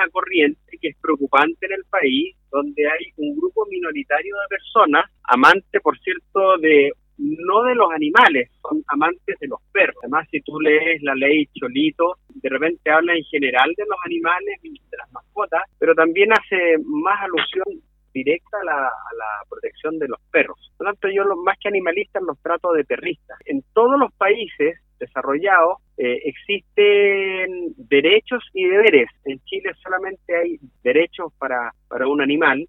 una corriente que es preocupante en el país, donde hay un grupo minoritario de personas, amantes, por cierto, no de los animales, son amantes de los perros. Además, si tú lees la ley Cholito, de repente habla en general de los animales y de las mascotas, pero también hace más alusión directa a la protección de los perros. Por lo tanto, yo más que animalistas los trato de perristas. En todos los países desarrollados existen derechos y deberes. En Chile solamente hay derechos para un animal,